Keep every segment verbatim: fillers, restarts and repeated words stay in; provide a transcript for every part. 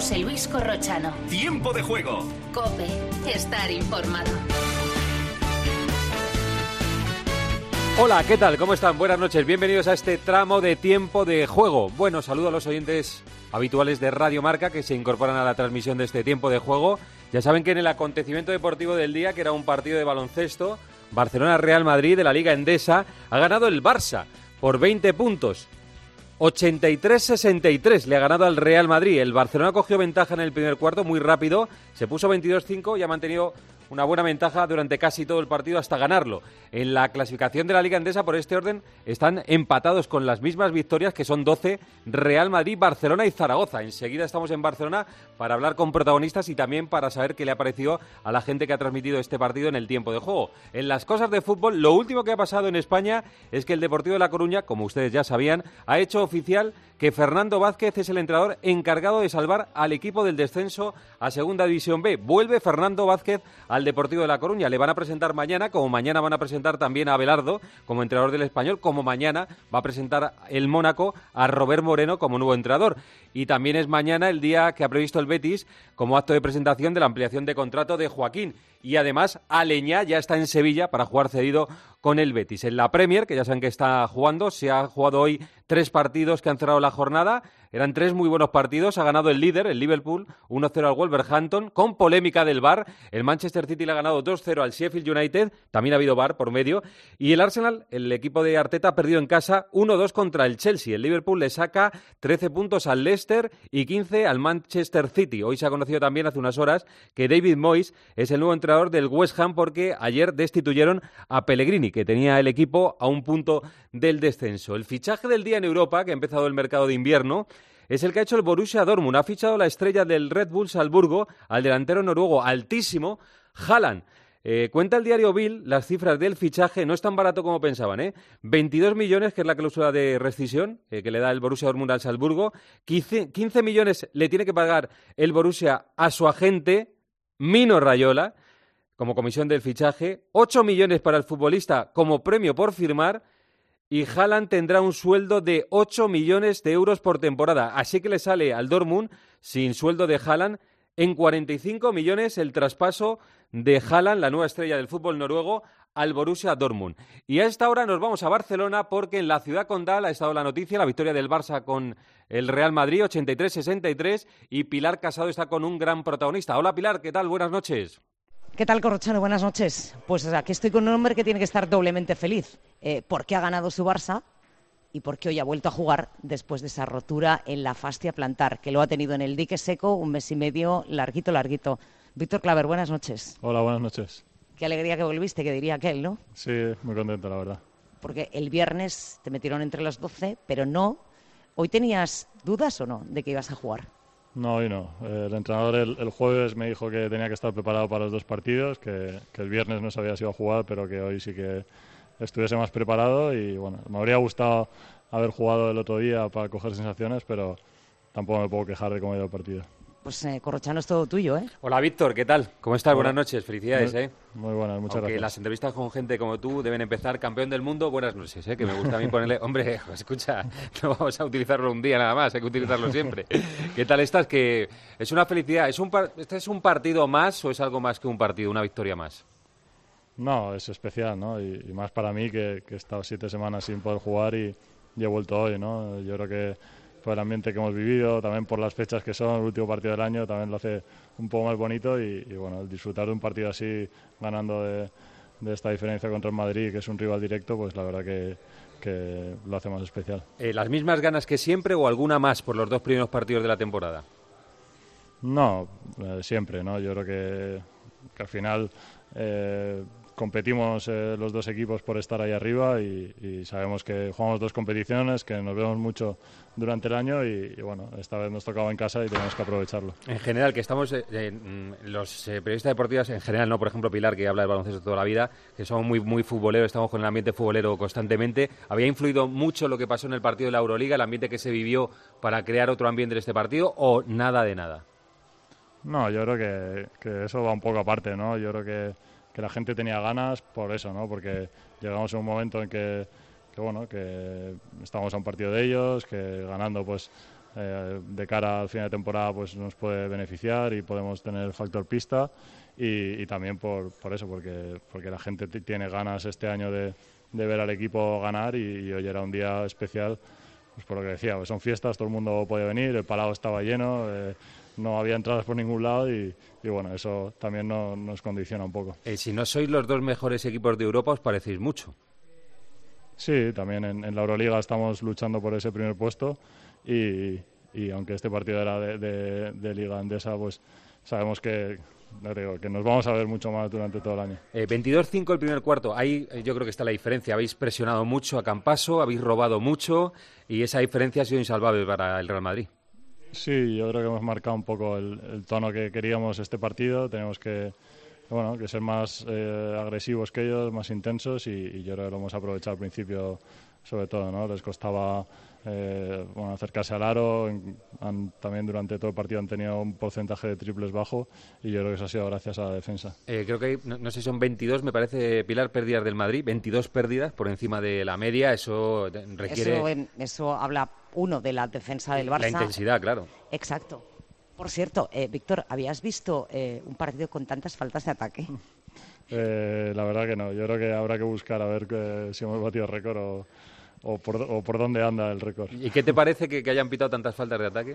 José Luis Corrochano. Tiempo de juego. COPE. Estar informado. Hola, ¿qué tal? ¿Cómo están? Buenas noches. Bienvenidos a este tramo de Tiempo de Juego. Bueno, saludo a los oyentes habituales de Radio Marca que se incorporan a la transmisión de este Tiempo de Juego. Ya saben que en el acontecimiento deportivo del día, que era un partido de baloncesto, Barcelona-Real Madrid de la Liga Endesa, ha ganado el Barça por veinte puntos. ochenta y tres sesenta y tres le ha ganado al Real Madrid. El Barcelona cogió ventaja en el primer cuarto muy rápido, se puso veintidós cinco y ha mantenido una buena ventaja durante casi todo el partido hasta ganarlo. En la clasificación de la Liga Endesa, por este orden, están empatados con las mismas victorias, que son doce, Real Madrid, Barcelona y Zaragoza. Enseguida estamos en Barcelona para hablar con protagonistas y también para saber qué le ha parecido a la gente que ha transmitido este partido en el tiempo de juego. En las cosas de fútbol, lo último que ha pasado en España es que el Deportivo de La Coruña, como ustedes ya sabían, ha hecho oficial que Fernando Vázquez es el entrenador encargado de salvar al equipo del descenso a Segunda División B. Vuelve Fernando Vázquez al Deportivo de La Coruña. Le van a presentar mañana, como mañana van a presentar también a Abelardo como entrenador del Español, como mañana va a presentar el Mónaco a Robert Moreno como nuevo entrenador. Y también es mañana el día que ha previsto el Betis como acto de presentación de la ampliación de contrato de Joaquín. Y además Aleñá ya está en Sevilla para jugar cedido con el Betis. En la Premier, que ya saben que está jugando, se ha jugado hoy tres partidos que han cerrado la jornada. Eran tres muy buenos partidos. Ha ganado el líder, el Liverpool, uno cero al Wolverhampton, con polémica del V A R. El Manchester City le ha ganado dos cero al Sheffield United, también ha habido V A R por medio. Y el Arsenal, el equipo de Arteta, ha perdido en casa uno dos contra el Chelsea. El Liverpool le saca trece puntos al Leicester y quince al Manchester City. Hoy se ha conocido también hace unas horas que David Moyes es el nuevo entrenador del West Ham, porque ayer destituyeron a Pellegrini, que tenía el equipo a un punto del descenso. El fichaje del día en Europa, que ha empezado el mercado de invierno, es el que ha hecho el Borussia Dortmund. Ha fichado la estrella del Red Bull Salzburgo, al delantero noruego altísimo, Haaland. Eh, cuenta el diario Bild las cifras del fichaje, no es tan barato como pensaban, ¿eh? veintidós millones, que es la cláusula de rescisión eh, que le da el Borussia Dortmund al Salzburgo. quince, quince millones le tiene que pagar el Borussia a su agente, Mino Raiola, como comisión del fichaje. ocho millones para el futbolista como premio por firmar. Y Haaland tendrá un sueldo de ocho millones de euros por temporada. Así que le sale al Dortmund, sin sueldo de Haaland, en cuarenta y cinco millones el traspaso de Haaland, la nueva estrella del fútbol noruego, al Borussia Dortmund. Y a esta hora nos vamos a Barcelona, porque en la ciudad condal ha estado la noticia, la victoria del Barça con el Real Madrid, ochenta y tres sesenta y tres, y Pilar Casado está con un gran protagonista. Hola Pilar, ¿qué tal? Buenas noches. ¿Qué tal, Corrochano? Buenas noches. Pues aquí estoy con un hombre que tiene que estar doblemente feliz, eh, porque ha ganado su Barça y porque hoy ha vuelto a jugar después de esa rotura en la fascia plantar, que lo ha tenido en el dique seco un mes y medio, larguito, larguito. Víctor Claver, buenas noches. Hola, buenas noches. Qué alegría que volviste, que diría aquel, ¿no? Sí, muy contento, la verdad. Porque el viernes te metieron entre los doce, pero no. ¿Hoy tenías dudas o no de que ibas a jugar? No, hoy no. El entrenador el, el jueves me dijo que tenía que estar preparado para los dos partidos, que, que el viernes no sabía si iba a jugar, pero que hoy sí que estuviese más preparado. Y bueno, me habría gustado haber jugado el otro día para coger sensaciones, pero tampoco me puedo quejar de cómo ha ido el partido. Pues eh, Corrochano, es todo tuyo, ¿eh? Hola Víctor, ¿qué tal? ¿Cómo estás? Hola. Buenas noches, felicidades, muy, ¿eh? Muy buenas, muchas Aunque gracias. Las entrevistas con gente como tú deben empezar, campeón del mundo, buenas noches, ¿eh? Que me gusta a mí ponerle... Hombre, escucha, no vamos a utilizarlo un día nada más, hay que utilizarlo siempre. ¿Qué tal estás? Que es una felicidad. ¿Es un par... ¿Este es un partido más o es algo más que un partido, una victoria más? No, es especial, ¿no? Y, y más para mí, que, que he estado siete semanas sin poder jugar y, y he vuelto hoy, ¿no? Yo creo que por el ambiente que hemos vivido, también por las fechas que son, el último partido del año, también lo hace un poco más bonito y, y bueno, el disfrutar de un partido así, ganando de, de esta diferencia contra el Madrid, que es un rival directo, pues la verdad que, que lo hace más especial. Eh, ¿Las mismas ganas que siempre o alguna más por los dos primeros partidos de la temporada? No, eh, siempre, ¿no? Yo creo que, que al final eh, competimos eh, los dos equipos por estar ahí arriba y, y sabemos que jugamos dos competiciones, que nos vemos mucho durante el año y, y bueno, esta vez nos tocaba en casa y tenemos que aprovecharlo. En general, que estamos, eh, eh, los eh, periodistas deportivos, en general, no, por ejemplo Pilar, que habla de baloncesto toda la vida, que somos muy, muy futboleros, estamos con el ambiente futbolero constantemente. ¿Había influido mucho lo que pasó en el partido de la Euroliga, el ambiente que se vivió para crear otro ambiente en este partido, o nada de nada? No, yo creo que, que eso va un poco aparte, ¿no? Yo creo que, que la gente tenía ganas por eso, ¿no? Porque llegamos a un momento en que, que bueno, que estábamos a un partido de ellos, que ganando pues eh, de cara al final de temporada pues nos puede beneficiar y podemos tener el factor pista y, y también por, por eso, porque, porque la gente t- tiene ganas este año de, de ver al equipo ganar y, y hoy era un día especial, pues por lo que decía, pues son fiestas, todo el mundo podía venir, el Palau estaba lleno, eh, no había entradas por ningún lado y, y bueno, eso también no, nos condiciona un poco. Eh, si no sois los dos mejores equipos de Europa, os parecéis mucho. Sí, también en, en la Euroliga estamos luchando por ese primer puesto y, y aunque este partido era de, de, de Liga Endesa, pues sabemos que, no digo, que nos vamos a ver mucho más durante todo el año. Eh, veintidós cinco el primer cuarto, ahí eh, yo creo que está la diferencia. Habéis presionado mucho a Campaso, habéis robado mucho y esa diferencia ha sido insalvable para el Real Madrid. Sí, yo creo que hemos marcado un poco el, el tono que queríamos este partido. Tenemos que, bueno, que ser más eh, agresivos que ellos, más intensos y, y yo creo que lo hemos aprovechado al principio, sobre todo, ¿no? Les costaba eh, bueno, acercarse al aro. Han, también durante todo el partido han tenido un porcentaje de triples bajo y yo creo que eso ha sido gracias a la defensa. Eh, creo que hay, no, no sé si son veintidós, me parece, Pilar, pérdidas del Madrid, veintidós pérdidas por encima de la media. Eso requiere... Eso, eh, eso habla, uno, de la defensa del Barça. La intensidad, claro. Exacto. Por cierto, eh, Víctor, ¿habías visto eh, un partido con tantas faltas de ataque? Eh, la verdad que no. Yo creo que habrá que buscar a ver que, si hemos batido récord o, o, por, o por dónde anda el récord. ¿Y qué te parece que, que hayan pitado tantas faltas de ataque?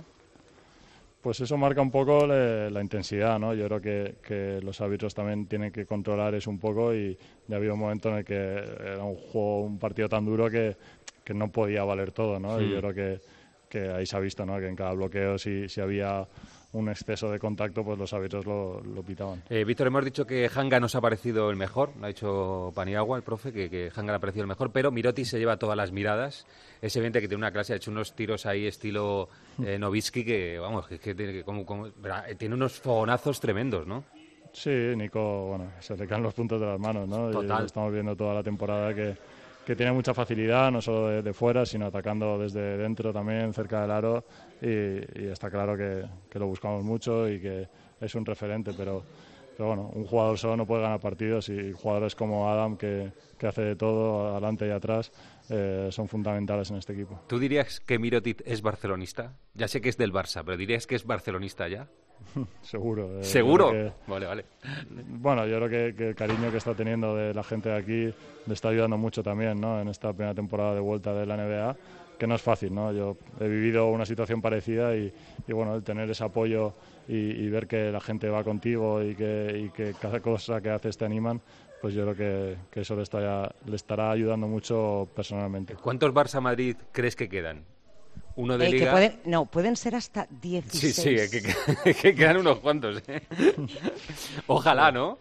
Pues eso marca un poco le, la intensidad, ¿no? Yo creo que, que los árbitros también tienen que controlar eso un poco y ya había un momento en el que era un juego, un partido tan duro que, que no podía valer todo, ¿no? Sí. Y yo creo que, que ahí se ha visto, ¿no? Que en cada bloqueo si, si había un exceso de contacto, pues los árbitros lo, lo pitaban. Eh, Víctor, hemos dicho que Hanga nos ha parecido el mejor, lo ha dicho Paniagua, el profe, que, que Hanga le ha parecido el mejor, pero Mirotic se lleva todas las miradas. Es evidente que tiene una clase, ha hecho unos tiros ahí estilo eh, Nowitzki que, vamos, que, que, que como, como, tiene unos fogonazos tremendos, ¿no? Sí, Nico, bueno, se le caen los puntos de las manos, ¿no? Total. Y estamos viendo toda la temporada que, que tiene mucha facilidad, no solo de, de fuera, sino atacando desde dentro también, cerca del aro, y, y está claro que, que lo buscamos mucho y que es un referente, pero, pero bueno, un jugador solo no puede ganar partidos y jugadores como Adam, que, que hace de todo, adelante y atrás, eh, son fundamentales en este equipo. ¿Tú dirías que Mirotic es barcelonista? Ya sé que es del Barça, pero ¿dirías que es barcelonista ya? Seguro. Eh, ¿Seguro? Que, vale, vale. Bueno, yo creo que, que el cariño que está teniendo de la gente de aquí le está ayudando mucho también, ¿no? En esta primera temporada de vuelta de la N B A, que no es fácil, ¿no? Yo he vivido una situación parecida y, y bueno, el tener ese apoyo y, y ver que la gente va contigo y que, y que cada cosa que haces te animan, pues yo creo que, que eso le estará, le estará ayudando mucho personalmente. ¿Cuántos Barça-Madrid crees que quedan? Uno de eh, Liga. Que pueden, no, pueden ser hasta dieciséis. Sí, sí, que, que, que quedan unos cuantos. ¿eh? Ojalá, ¿no?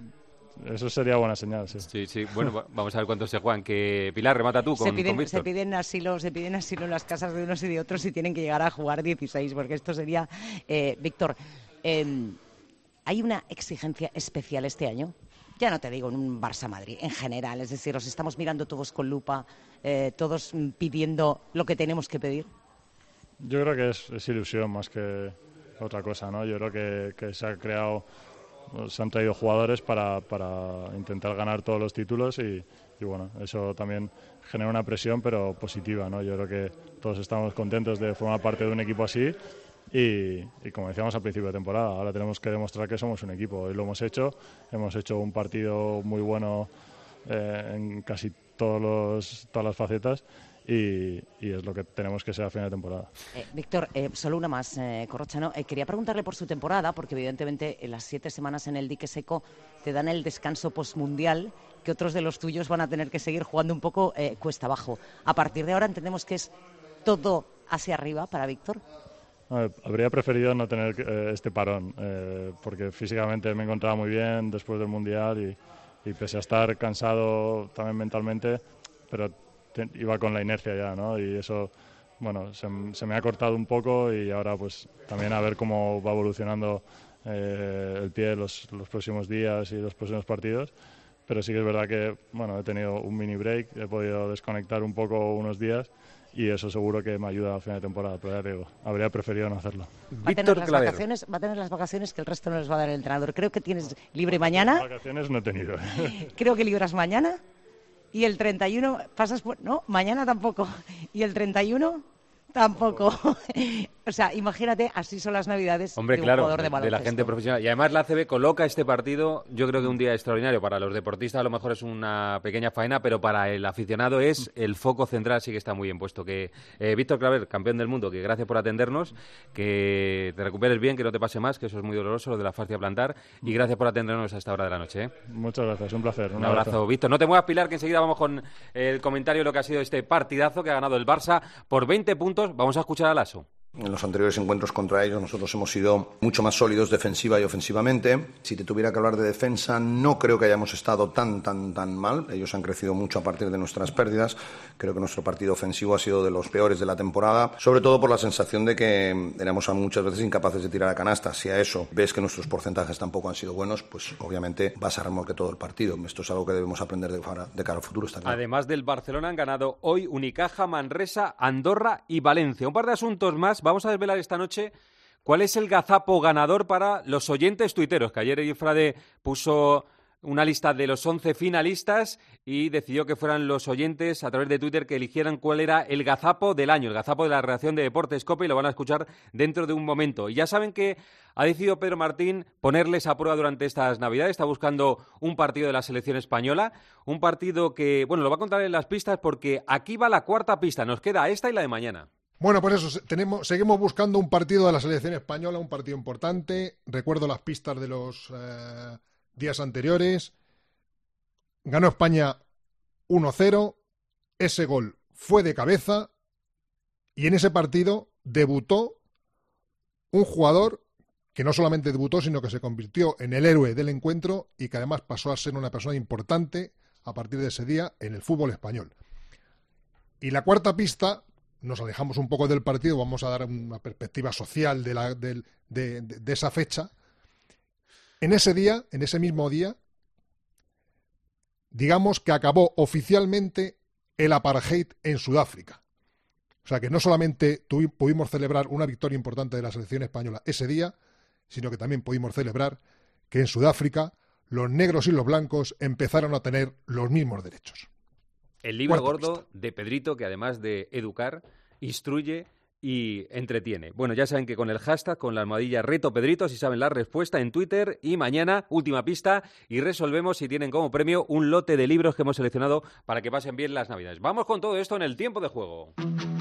Eso sería buena señal, sí. Sí, sí. Bueno, vamos a ver cuántos se juegan. Que Pilar, remata tú con, se piden, con Víctor. Se piden asilo, se piden asilo en las casas de unos y de otros y tienen que llegar a jugar dieciséis, porque esto sería... Eh, Víctor, eh, ¿hay una exigencia especial este año? Ya no te digo en un Barça-Madrid, en general. Es decir, os estamos mirando todos con lupa, eh, todos pidiendo lo que tenemos que pedir. Yo creo que es, es ilusión más que otra cosa, ¿no? Yo creo que, que se ha creado, se han traído jugadores para, para intentar ganar todos los títulos y, y bueno, eso también genera una presión, pero positiva, ¿no? Yo creo que todos estamos contentos de formar parte de un equipo así y, y como decíamos al principio de temporada, ahora tenemos que demostrar que somos un equipo. Hoy lo hemos hecho, hemos hecho un partido muy bueno eh, en casi todos los, todas las facetas. Y, y es lo que tenemos que ser a final de temporada. Eh, Víctor, eh, solo una más, eh, Corrochano. Eh, quería preguntarle por su temporada, porque evidentemente en las siete semanas en el dique seco te dan el descanso postmundial, que otros de los tuyos van a tener que seguir jugando un poco eh, cuesta abajo. A partir de ahora entendemos que es todo hacia arriba para Víctor. No, habría preferido no tener eh, este parón, eh, porque físicamente me encontraba muy bien después del Mundial y, y pese a estar cansado también mentalmente, pero te, iba con la inercia ya, ¿no? Y eso, bueno, se, se me ha cortado un poco y ahora pues también a ver cómo va evolucionando eh, el pie los, los próximos días y los próximos partidos. Pero sí que es verdad que, bueno, he tenido un mini break, he podido desconectar un poco unos días y eso seguro que me ayuda al final de temporada, pero ya digo, habría preferido no hacerlo. Va a, tener las vacaciones, va a tener las vacaciones que el resto no les va a dar el entrenador. Creo que tienes libre mañana. Vacaciones no he tenido. Creo que libras mañana y el treinta y uno pasas por... No, mañana tampoco. ¿Y el treinta y uno? Tampoco. O sea, imagínate, así son las navidades Hombre, de un claro, jugador de de baloncesto. la gente profesional. Y además la A C B coloca este partido, yo creo que un día extraordinario. Para los deportistas a lo mejor es una pequeña faena, pero para el aficionado es el foco central, sí que está muy bien puesto. Que eh, Víctor Claver, campeón del mundo, que gracias por atendernos, que te recuperes bien, que no te pase más, que eso es muy doloroso, lo de la fascia plantar, y gracias por atendernos a esta hora de la noche. ¿eh? Muchas gracias, un placer. Un, un abrazo, abrazo, Víctor. No te muevas, Pilar, que enseguida vamos con el comentario de lo que ha sido este partidazo que ha ganado el Barça por veinte puntos. Vamos a escuchar a Lasso. En los anteriores encuentros contra ellos nosotros hemos sido mucho más sólidos defensiva y ofensivamente. Si te tuviera que hablar de defensa, no creo que hayamos estado tan, tan, tan mal. Ellos han crecido mucho a partir de nuestras pérdidas. Creo que nuestro partido ofensivo ha sido de los peores de la temporada, sobre todo por la sensación de que éramos muchas veces incapaces de tirar a canasta. Si a eso ves que nuestros porcentajes tampoco han sido buenos, pues obviamente vas a remolque todo el partido. Esto es algo que debemos aprender de cara, de cara al futuro. Está claro. Además del Barcelona han ganado hoy Unicaja, Manresa, Andorra y Valencia. Un par de asuntos más. Vamos a desvelar esta noche cuál es el gazapo ganador para los oyentes tuiteros, que ayer Ifrade puso una lista de los once finalistas y decidió que fueran los oyentes a través de Twitter que eligieran cuál era el gazapo del año, el gazapo de la redacción de Deportes COPE, y lo van a escuchar dentro de un momento. Y ya saben que ha decidido Pedro Martín ponerles a prueba durante estas Navidades. Está buscando un partido de la selección española, un partido que, bueno, lo va a contar en las pistas porque aquí va la cuarta pista. Nos queda esta y la de mañana. Bueno, pues eso, tenemos, seguimos buscando un partido de la selección española, un partido importante. Recuerdo las pistas de los eh, días anteriores. Ganó España uno cero, ese gol fue de cabeza y en ese partido debutó un jugador que no solamente debutó, sino que se convirtió en el héroe del encuentro y que además pasó a ser una persona importante a partir de ese día en el fútbol español. Y la cuarta pista... Nos alejamos un poco del partido, vamos a dar una perspectiva social de, la, de, de, de, de esa fecha. En ese día, en ese mismo día, digamos que acabó oficialmente el apartheid en Sudáfrica. O sea que no solamente tuvi, pudimos celebrar una victoria importante de la selección española ese día, sino que también pudimos celebrar que en Sudáfrica los negros y los blancos empezaron a tener los mismos derechos. El libro Cuarta gordo pista. de Pedrito, que además de educar, instruye y entretiene. Bueno, ya saben que con el hashtag, con la almohadilla Reto Pedrito, si saben la respuesta en Twitter, y mañana, última pista, y resolvemos si tienen como premio un lote de libros que hemos seleccionado para que pasen bien las Navidades. Vamos con todo esto en el tiempo de juego.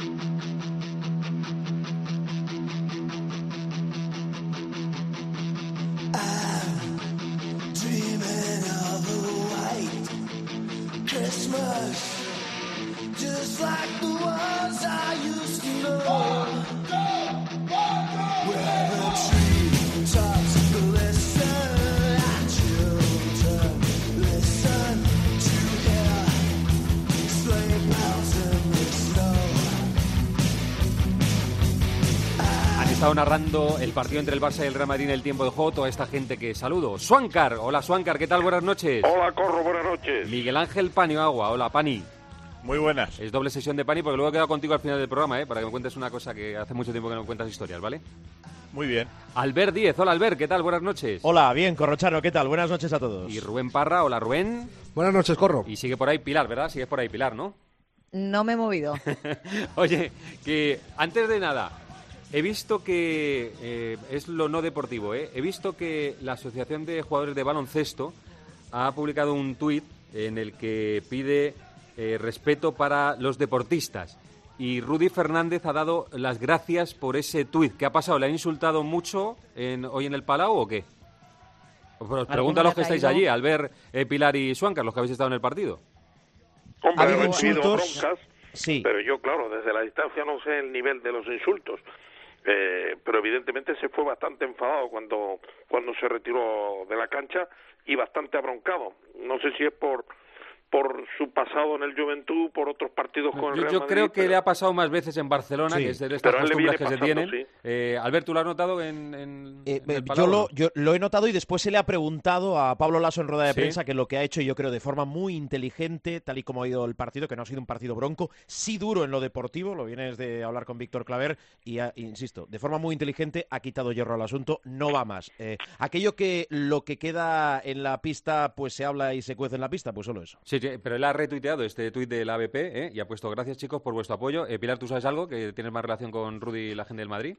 Christmas, just like the ones I used to know, where the tree tops glisten and children listen to hear sleigh bells in the snow. Han estado narrando el partido entre el Barça y el Real Madrid en el tiempo de juego toda esta gente que saludo. Swankar, hola Swankar, ¿qué tal? Buenas noches. Hola Corro, buenas noches. Miguel Ángel Panio Agua, hola Pani. Muy buenas. Es doble sesión de Pani porque luego he quedado contigo al final del programa, ¿eh? Para que me cuentes una cosa que hace mucho tiempo que no me cuentas historias, ¿vale? Muy bien. Albert Díez, hola Albert, ¿qué tal? Buenas noches. Hola, bien, Corrochano, ¿qué tal? Buenas noches a todos. Y Rubén Parra, hola Rubén. Buenas noches, Corro. Y sigue por ahí Pilar, ¿verdad? Sigue por ahí Pilar, ¿no? No me he movido. Oye, que antes de nada, he visto que, eh, es lo no deportivo, ¿eh? He visto que la Asociación de Jugadores de Baloncesto ha publicado un tuit en el que pide eh, respeto para los deportistas. Y Rudy Fernández ha dado las gracias por ese tuit. ¿Qué ha pasado? ¿Le han insultado mucho en, hoy en el Palau o qué? Os pregunto a los que estáis allí, Albert, eh, Pilar y Swankar, los que habéis estado en el partido. Hombre, ¿Ha habido he recibido insultos? broncas, Sí. pero yo, claro, desde la distancia no sé el nivel de los insultos. Eh, pero evidentemente se fue bastante enfadado cuando, cuando se retiró de la cancha y bastante abroncado. No sé si es por... por su pasado en el Juventud, por otros partidos con el Yo, Real yo Madrid, creo que pero... le ha pasado más veces en Barcelona, Sí, que es de estas pero a él le costumbres que viene se pasando, tienen. sí. Eh, Albert, ¿tú lo has notado en, en, Eh, en el yo, Palau, lo, o no? yo lo he notado y después se le ha preguntado a Pablo Lasso en rueda de ¿Sí? prensa que lo que ha hecho, yo creo, de forma muy inteligente, tal y como ha ido el partido, que no ha sido un partido bronco, sí duro en lo deportivo, lo vienes de hablar con Víctor Claver y, ha, insisto, de forma muy inteligente ha quitado hierro al asunto, no va más. Eh, aquello que lo que queda en la pista, pues se habla y se cuece en la pista, pues solo eso. Sí, Sí, sí, pero él ha retuiteado este tuit del A B P ¿eh? y ha puesto gracias, chicos, por vuestro apoyo. Eh, Pilar, ¿tú sabes algo? ¿Que tienes más relación con Rudy y la gente del Madrid?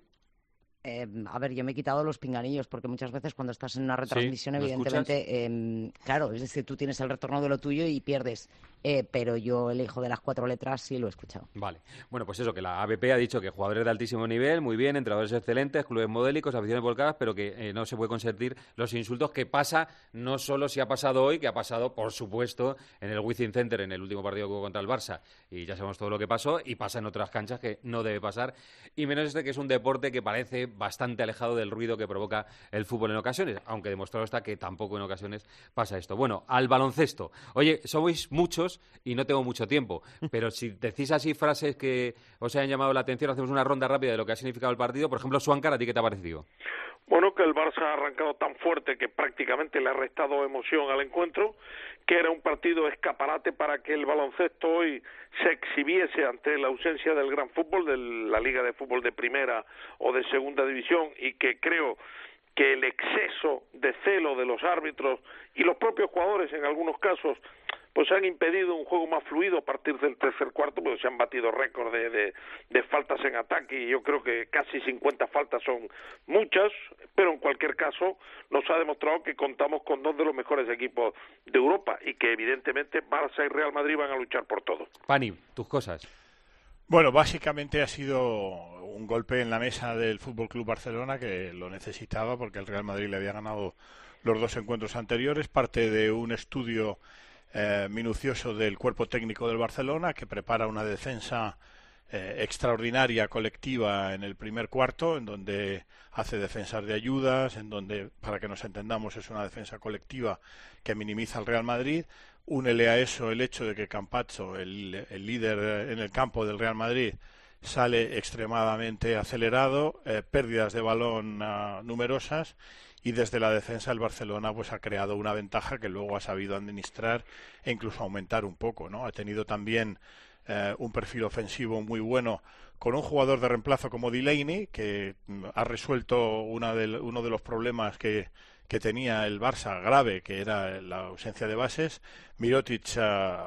Eh, a ver, yo me he quitado los pinganillos porque muchas veces cuando estás en una retransmisión, ¿Sí? ¿Lo evidentemente, eh, claro, es decir, tú tienes el retorno de lo tuyo y pierdes. Eh, pero yo el hijo de las cuatro letras sí lo he escuchado. Vale. Bueno, pues eso, que la A B P ha dicho que jugadores de altísimo nivel, muy bien, entrenadores excelentes, clubes modélicos, aficiones volcadas, pero que eh, no se puede consentir los insultos, que pasa no solo si ha pasado hoy, que ha pasado, por supuesto, en el Wizzing Center, en el último partido que hubo contra el Barça, y ya sabemos todo lo que pasó, y pasa en otras canchas que no debe pasar, y menos este que es un deporte que parece bastante alejado del ruido que provoca el fútbol en ocasiones, aunque demostrado está que tampoco en ocasiones pasa esto. Bueno, al baloncesto. Oye, sois muchos y no tengo mucho tiempo, pero si decís así frases que os hayan llamado la atención, hacemos una ronda rápida de lo que ha significado el partido. Por ejemplo, Suancar, ¿a ti qué te ha parecido? Bueno, que el Barça ha arrancado tan fuerte que prácticamente le ha restado emoción al encuentro, que era un partido escaparate para que el baloncesto hoy se exhibiese ante la ausencia del gran fútbol, de la Liga de Fútbol de Primera o de Segunda División, y que creo que el exceso de celo de los árbitros y los propios jugadores en algunos casos pues han impedido un juego más fluido a partir del tercer cuarto, porque se han batido récord de, de, de faltas en ataque, y yo creo que casi cincuenta faltas son muchas, pero en cualquier caso nos ha demostrado que contamos con dos de los mejores equipos de Europa y que evidentemente Barça y Real Madrid van a luchar por todo. Pani, tus cosas. Bueno, básicamente ha sido un golpe en la mesa del F C Barcelona, que lo necesitaba porque el Real Madrid le había ganado los dos encuentros anteriores, parte de un estudio Eh, minucioso del cuerpo técnico del Barcelona, que prepara una defensa eh, extraordinaria, colectiva, en el primer cuarto, en donde hace defensas de ayudas, en donde, para que nos entendamos, es una defensa colectiva que minimiza al Real Madrid. Únele a eso el hecho de que Campazzo, el, el líder en el campo del Real Madrid, sale extremadamente acelerado, eh, pérdidas de balón uh, numerosas, y desde la defensa el Barcelona pues ha creado una ventaja que luego ha sabido administrar e incluso aumentar un poco, ¿no? Ha tenido también eh, un perfil ofensivo muy bueno con un jugador de reemplazo como Delaney, que mm, ha resuelto una de, uno de los problemas que, que tenía el Barça grave, que era la ausencia de bases. Mirotic, uh,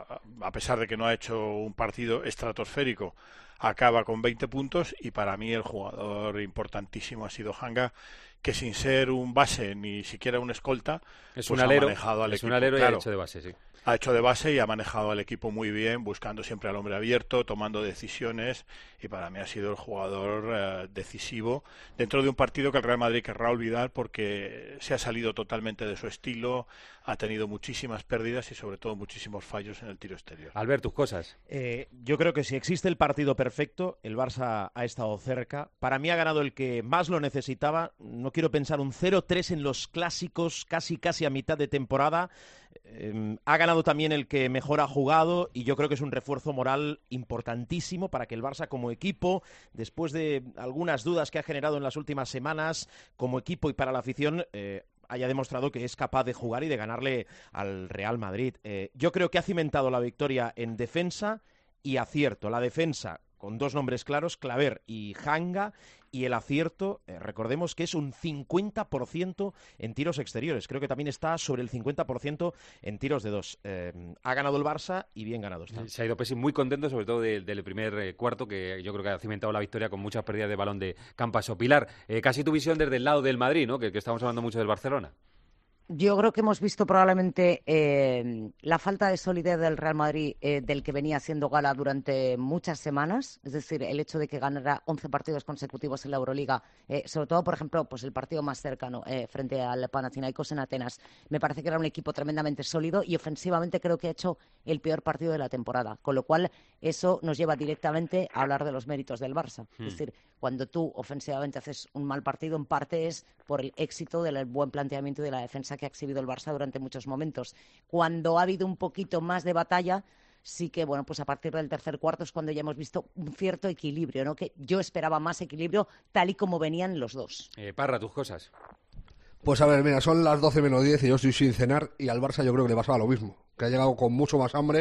a pesar de que no ha hecho un partido estratosférico, acaba con veinte puntos, y para mí el jugador importantísimo ha sido Hanga, que sin ser un base ni siquiera un escolta, es pues un alero, ha manejado al es equipo. un alero y claro, ha hecho de base, sí. Ha hecho de base y ha manejado al equipo muy bien, buscando siempre al hombre abierto, tomando decisiones, y para mí ha sido el jugador eh, decisivo dentro de un partido que el Real Madrid querrá olvidar porque se ha salido totalmente de su estilo, ha tenido muchísimas pérdidas y sobre todo muchísimos fallos en el tiro exterior. Albert, tus cosas. Eh, yo creo que si existe el partido perfecto, el Barça ha estado cerca. Para mí ha ganado el que más lo necesitaba. No quiero pensar un cero tres en los clásicos, casi casi a mitad de temporada. Eh, ha ganado también el que mejor ha jugado, y yo creo que es un refuerzo moral importantísimo para que el Barça como equipo, después de algunas dudas que ha generado en las últimas semanas, como equipo y para la afición, eh, haya demostrado que es capaz de jugar y de ganarle al Real Madrid. Eh, yo creo que ha cimentado la victoria en defensa y acierto. La defensa con dos nombres claros, Claver y Hanga, y el acierto, eh, recordemos que es un cincuenta por ciento en tiros exteriores. Creo que también está sobre el cincuenta por ciento en tiros de dos. Eh, ha ganado el Barça y bien ganado está. Se ha ido Pessi muy contento, sobre todo del, del primer eh, cuarto, que yo creo que ha cimentado la victoria con muchas pérdidas de balón de Campaso. Pilar, eh, casi tu visión desde el lado del Madrid, ¿no? Que, que estamos hablando mucho del Barcelona. Yo creo que hemos visto probablemente eh, la falta de solidez del Real Madrid, eh, del que venía haciendo gala durante muchas semanas. Es decir, el hecho de que ganara once partidos consecutivos en la Euroliga, eh, sobre todo, por ejemplo, pues el partido más cercano eh, frente al Panathinaikos en Atenas. Me parece que era un equipo tremendamente sólido y ofensivamente creo que ha hecho el peor partido de la temporada. Con lo cual, eso nos lleva directamente a hablar de los méritos del Barça. Hmm. Es decir, cuando tú ofensivamente haces un mal partido, en parte es por el éxito del buen planteamiento de la defensa que ha exhibido el Barça durante muchos momentos. Cuando ha habido un poquito más de batalla, sí que, bueno, pues a partir del tercer cuarto es cuando ya hemos visto un cierto equilibrio, ¿no? Que yo esperaba más equilibrio tal y como venían los dos. Eh, Parra, tus cosas. Pues a ver, mira, son las doce menos diez y yo estoy sin cenar, y al Barça yo creo que le pasaba lo mismo, que ha llegado con mucho más hambre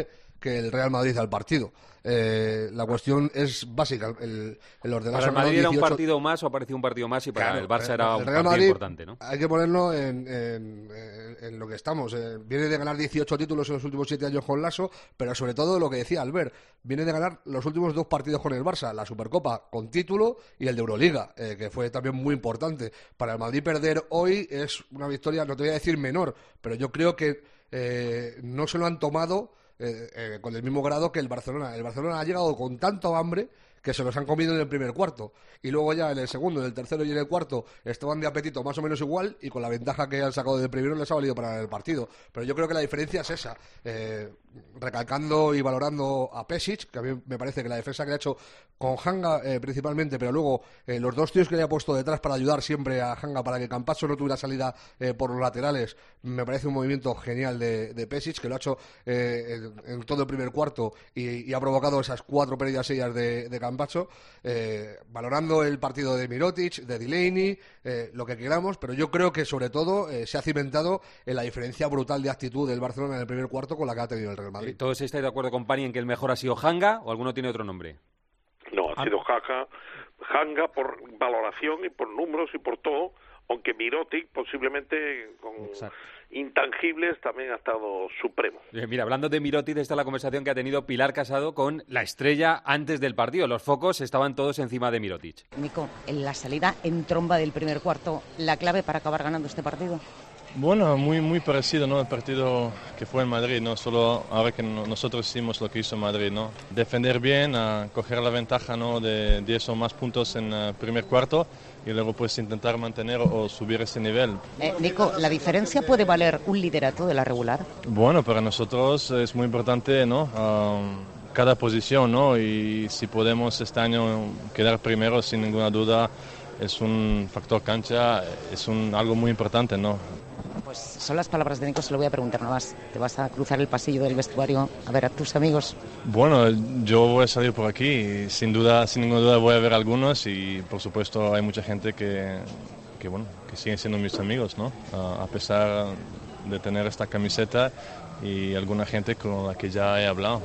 que el Real Madrid al partido. Eh, la cuestión es básica. El, el ordenar para el Madrid era un partido más o parecía un partido más y para claro, el Barça era el, el un partido Madrid, importante, ¿no? Hay que ponerlo en, en, en, en lo que estamos. Eh, viene de ganar dieciocho títulos en los últimos siete años con Lasso, pero sobre todo lo que decía Albert, viene de ganar los últimos dos partidos con el Barça, la Supercopa con título y el de Euroliga, eh, que fue también muy importante. Para el Madrid perder hoy es una victoria, no te voy a decir menor, pero yo creo que eh, no se lo han tomado Eh, eh, con el mismo grado que el Barcelona. El Barcelona ha llegado con tanto hambre que se los han comido en el primer cuarto. Y luego ya en el segundo, en el tercero y en el cuarto estaban de apetito más o menos igual y con la ventaja que han sacado del primero les ha valido para el partido. Pero yo creo que la diferencia es esa. Eh, recalcando y valorando a Pešić, que a mí me parece que la defensa que le ha hecho con Hanga eh, principalmente, pero luego eh, los dos tíos que le ha puesto detrás para ayudar siempre a Hanga para que Campazzo no tuviera salida eh, por los laterales, me parece un movimiento genial de, de Pešić, que lo ha hecho eh, en, en todo el primer cuarto y, y ha provocado esas cuatro pérdidas seguidas de, de Campazzo, eh, valorando el partido de Mirotic, de Delaney, eh, lo que queramos, pero yo creo que sobre todo eh, se ha cimentado en la diferencia brutal de actitud del Barcelona en el primer cuarto con la que ha tenido el Real Madrid. ¿Todos estáis de acuerdo con Pani en que el mejor ha sido Hanga o alguno tiene otro nombre? No, ha sido Hanga, Hanga por valoración y por números y por todo, aunque Mirotic posiblemente con Exacto. intangibles también ha estado supremo. Eh, mira, hablando de Mirotic, esta es la conversación que ha tenido Pilar Casado con la estrella antes del partido. Los focos estaban todos encima de Mirotic. Nico, en la salida en tromba del primer cuarto, ¿la clave para acabar ganando este partido? Bueno, muy muy parecido, ¿no? El partido que fue en Madrid, ¿no? Solo ahora que no, nosotros hicimos lo que hizo Madrid, ¿no? Defender bien, uh, coger la ventaja, ¿no? De diez o más puntos en el uh, primer cuarto y luego pues intentar mantener o subir ese nivel. Eh, Nico, ¿la diferencia puede valer un liderato de la regular? Bueno, para nosotros es muy importante, ¿no? Um, cada posición, ¿no? Y si podemos este año quedar primero, sin ninguna duda, es un factor cancha, es un, algo muy importante, ¿no? Pues son las palabras de Nico, se lo voy a preguntar, ¿no vas? ¿Te vas a cruzar el pasillo del vestuario a ver a tus amigos? Bueno, yo voy a salir por aquí y sin duda, sin ninguna duda voy a ver a algunos y por supuesto hay mucha gente que, que bueno, que siguen siendo mis amigos, ¿no? A pesar de tener esta camiseta y alguna gente con la que ya he hablado,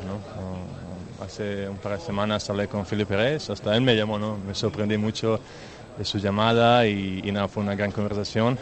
¿no? Hace un par de semanas hablé con Felipe Reyes, hasta él me llamó, ¿no? Me sorprendí mucho de su llamada y, y nada, fue una gran conversación.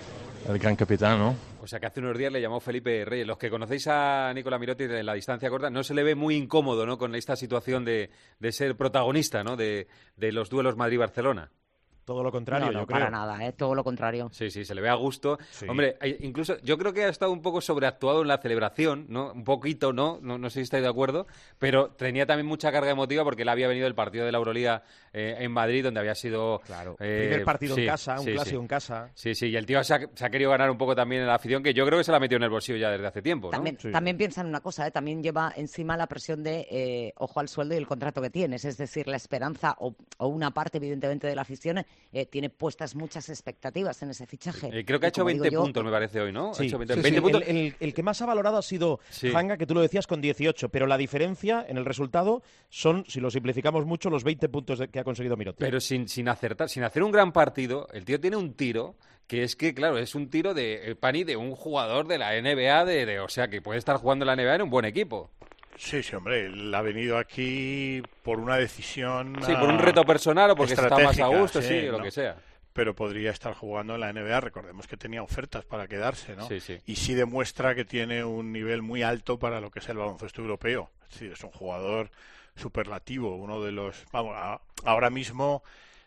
El gran capitán, ¿no? O sea, que hace unos días le llamó Felipe Reyes. Los que conocéis a Nicolás Mirotic en la distancia corta, no se le ve muy incómodo, ¿no? Con esta situación de, de ser protagonista, ¿no? De, de los duelos Madrid-Barcelona. Todo lo contrario, no, no, yo creo. para nada, ¿eh? Todo lo contrario. Sí, sí, se le ve a gusto. Sí. Hombre, incluso yo creo que ha estado un poco sobreactuado en la celebración, ¿no? Un poquito, ¿no? No, no sé si estáis de acuerdo, pero tenía también mucha carga emotiva porque él había venido del partido de la Euroliga eh, en Madrid, donde había sido... Claro, eh, primer partido sí, en casa, un sí, clásico sí. en casa. Sí, sí, y el tío se ha, se ha querido ganar un poco también en la afición, que yo creo que se la ha metido en el bolsillo ya desde hace tiempo, ¿no? También, Sí. también piensa en una cosa, ¿eh? También lleva encima la presión de eh, ojo al sueldo y el contrato que tienes, es decir, la esperanza o, o una parte, evidentemente, de la afición eh, tiene puestas muchas expectativas en ese fichaje. Eh, creo que ha hecho veinte yo, puntos, me parece, hoy, ¿no? Sí, ha hecho veinte, sí, veinte sí. puntos. El, el, el que más ha valorado ha sido Sí. Hanga, que tú lo decías, con dieciocho, pero la diferencia en el resultado son, si lo simplificamos mucho, los veinte puntos de, que ha conseguido Mirotic. Pero sin, sin acertar, sin hacer un gran partido, el tío tiene un tiro que es que, claro, es un tiro de Pani de un jugador de la N B A, de, de, o sea, que puede estar jugando en la N B A en un buen equipo. Sí, sí, hombre, él ha venido aquí por una decisión... Sí, por un reto personal o porque está más a gusto, sí, sí o lo ¿no? que sea. Pero podría estar jugando en la N B A. Recordemos que tenía ofertas para quedarse, ¿no? Sí, sí. Y sí demuestra que tiene un nivel muy alto para lo que es el baloncesto europeo. Es decir, es un jugador superlativo, uno de los... Vamos, a, ahora mismo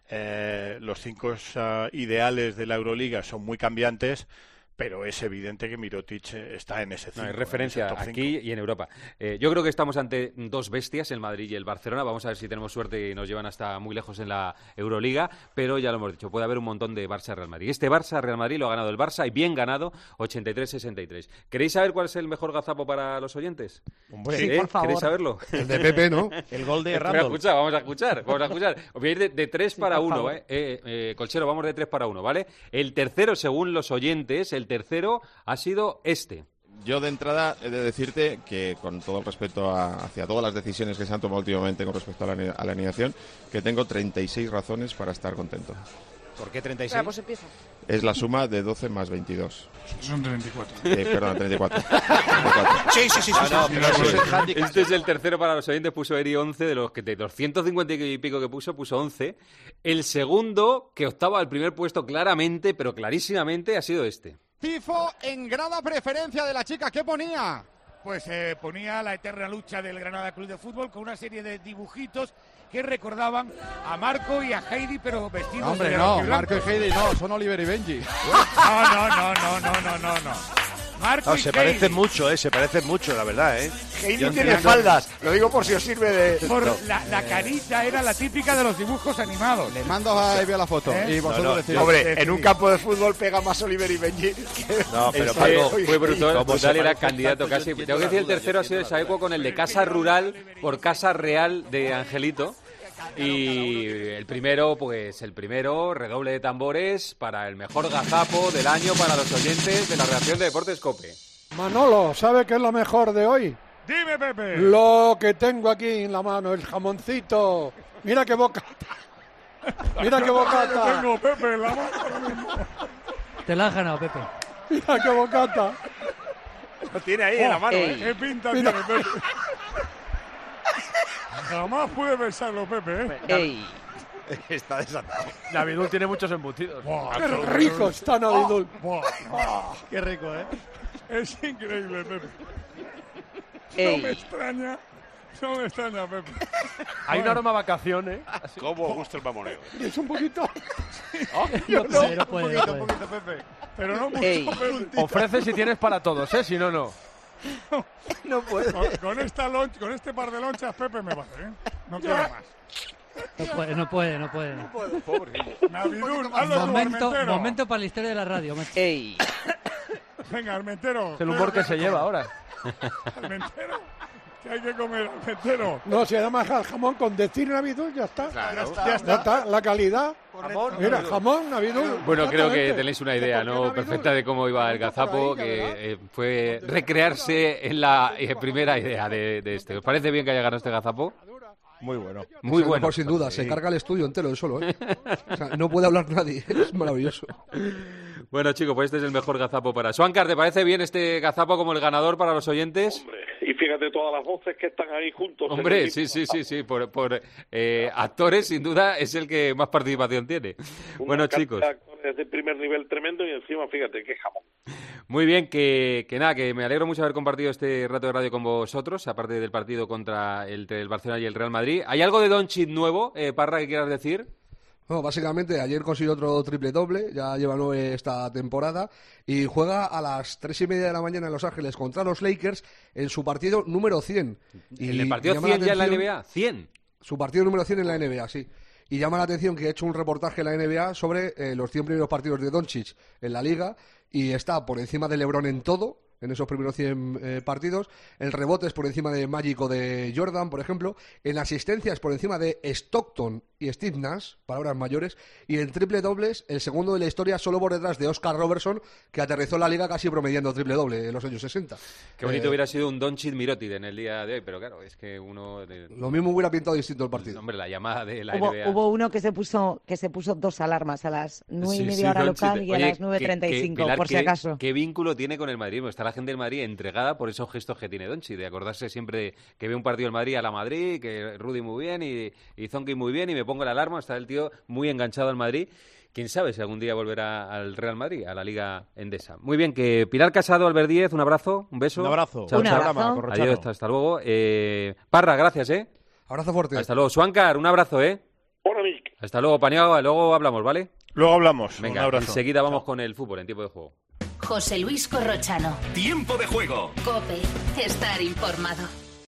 eh, los cinco uh, ideales de la Euroliga son muy cambiantes, pero es evidente que Mirotic está en ese cinco. No, hay referencia en ese top aquí cinco. y en Europa. Eh, yo creo que estamos ante dos bestias, el Madrid y el Barcelona. Vamos a ver si tenemos suerte y nos llevan hasta muy lejos en la Euroliga, pero ya lo hemos dicho, puede haber un montón de Barça-Real Madrid. Este Barça-Real Madrid lo ha ganado el Barça y bien ganado, ochenta y tres sesenta y tres. ¿Queréis saber cuál es el mejor gazapo para los oyentes? Hombre, Sí, ¿Eh? por favor. ¿Queréis saberlo? El de Pepe, ¿no? el gol de Espera, Randall. escucha, vamos a escuchar, vamos a escuchar. Os voy a ir de, de tres Sí, para por uno, favor. ¿eh? Eh, eh, Colchero, vamos de tres para uno, ¿vale? El tercero, según los oyentes, el tercero ha sido este. Yo de entrada he de decirte que, con todo el respeto a, hacia todas las decisiones que se han tomado últimamente con respecto a la, a la alineación, que tengo treinta y seis razones para estar contento. ¿Por qué treinta y seis? Venga, pues empieza. Es la suma de doce más veintidós. Son treinta y cuatro. Eh, perdón, treinta y cuatro. treinta y cuatro. Sí, sí, sí. sí, Ah, no, sí, pero sí, sí. sí, sí, handicap. Este es el tercero para los oyentes, puso Eri once, de los que de los ciento cincuenta y pico que puso, puso once. El segundo, que optaba al primer puesto claramente, pero clarísimamente, ha sido este. Tifo en grada preferencia de la chica. ¿Qué ponía? Pues eh, ponía la eterna lucha del Granada Club de Fútbol con una serie de dibujitos que recordaban a Marco y a Heidi, pero vestidos Hombre, de no, rojiblanco. Marco y Heidi no, son Oliver y Benji. No, no, no, no, no, no, no, no. Marco No, y se Heidi. parecen mucho, ¿eh? Se parecen mucho, la verdad, ¿eh? Heidi Yo tiene entiendo- faldas. Lo digo por si os sirve de... Por No. la, la carita era la típica de los dibujos animados. Le mando a Evi a la foto ¿Eh? y vosotros No, no, decís. hombre, en un campo de fútbol pega más Oliver y Benji que... No, pero Fue- fue, fue brutal, ¿Cómo se brutal era parecen candidato tanto? Yo casi. entiendo Tengo que las decir, el dudas, tercero yo ha sido entiendo esa las época con el de Casa Rural por Casa Real de Angelito. Y el primero, pues el primero, redoble de tambores para el mejor gazapo del año para los oyentes de la redacción de Deportes COPE. Manolo, ¿sabe qué es lo mejor de hoy? Dime, Pepe. Lo que tengo aquí en la mano, el jamoncito. Mira qué bocata. Mira qué bocata. Tengo, Pepe, en la mano. Te la has ganado, Pepe. Mira qué bocata. Lo tiene ahí en la mano, Ey. ¿eh? ¿Qué pinta Mira. tiene, Pepe? Jamás pude pensarlo, Pepe, ¿eh? Ey. Está desatado. Navidul tiene muchos embutidos. Buah, Qué rico está Navidul. buah. Qué rico, ¿eh? Es increíble, Pepe. No Ey. me extraña. No me extraña, Pepe. Hay un aroma a vacaciones. ¿Cómo os gusta el mamoneo? Es un poquito. No puede, no Un puede, poquito, no un puede. poquito, Pepe. Pero no mucho, Ey. Pepe. Ofrece si tienes para todos, ¿eh? Si no, no. No puede. Con, con esta lonch- con este par de lonchas, Pepe, me vale, ¿eh? No quiero más. No puede, no puede, no puede. Navidul, hazlo tú, Momento, Armentero. momento para la historia de la radio, macho. Ey. Venga, Armentero. Es el humor que se lleva ahora. Armentero. Que hay que comer, Armentero. No, si además el jamón con decir Navidul ya está. Claro. Ya Ya está, la calidad. Jamón, Mira, jamón, Navidul. Bueno, creo que exactamente. tenéis una idea, ¿Por qué ¿no? Navidul? Perfecta de cómo iba el gazapo, Por ahí, ya, que eh, fue recrearse en la eh, primera idea de, de este. ¿Os parece bien que haya ganado este gazapo? Muy bueno. Muy Es el bueno. mejor, sin duda. Se Sí. carga el estudio entero él solo, ¿eh? O sea, no puede hablar nadie. Es maravilloso. Bueno, chicos, pues este es el mejor gazapo para... Swankar, ¿te parece bien este gazapo como el ganador para los oyentes? Hombre, y fíjate todas las voces que están ahí juntos. en Hombre, el sí, mismo sí, sí, gazapo. sí, por, por eh, actores, sin duda, es el que más participación tiene. Una Bueno, cantidad chicos, de actores de primer nivel tremendo y encima, fíjate, qué jamón. muy bien, que, que nada, que me alegro mucho de haber compartido este rato de radio con vosotros, aparte del partido contra el, el Barcelona y el Real Madrid. ¿Hay algo de Doncic nuevo, eh, Parra, que quieras decir? No, básicamente ayer consiguió otro triple doble, ya lleva nueve esta temporada y juega a las tres y media de la mañana en Los Ángeles contra los Lakers en su partido número cien. Y ¿En el partido llama la cien ya en la N atención- B A? ¿cien? Su partido número cien en la N B A, sí. Y llama la atención que he hecho un reportaje en la N B A sobre eh, los cien primeros partidos de Doncic en la Liga y está por encima de LeBron en todo, en esos primeros cien eh, partidos. El rebote es por encima de Magic o de Jordan, por ejemplo. En asistencias por encima de Stockton y Steve Nash, palabras mayores. Y en triple dobles, el segundo de la historia solo por detrás de Oscar Robertson, que aterrizó en la Liga casi promediando triple doble en los años sesenta. Qué bonito Eh, hubiera sido un Doncic Mirotic en el día de hoy, pero claro, es que uno... De... Lo mismo hubiera pintado distinto el partido. Hombre, la llamada de la Hubo, N B A. hubo uno que se puso que se puso dos alarmas a las nueve Sí, y sí, media hora Doncic. local y a Oye, las nueve treinta y que- que- cinco, Pilar, por si qué- acaso. ¿Qué vínculo tiene con el Madrid? Está la gente del Madrid entregada por esos gestos que tiene Doncic, de acordarse siempre de que ve un partido del Madrid a la Madrid, que Rudy muy bien y, y Zonky muy bien y me pongo la alarma, está el tío muy enganchado al Madrid. Quién sabe si algún día volverá al Real Madrid, a la Liga Endesa. Muy bien, que Pilar Casado, Albert Díez, un abrazo, un beso. Un abrazo. Chao, Un chao. abrazo. Corrochano. Adiós, hasta, hasta luego. Eh, Parra, gracias, ¿eh? Abrazo fuerte. Hasta luego. Swankar, un abrazo, ¿eh? Hola, Mick. Hasta luego, Paniagua, luego hablamos, ¿vale? Luego hablamos. Venga, Un abrazo. enseguida vamos con el fútbol en tiempo de juego. José Luis Corrochano. Tiempo de juego. COPE. Estar informado.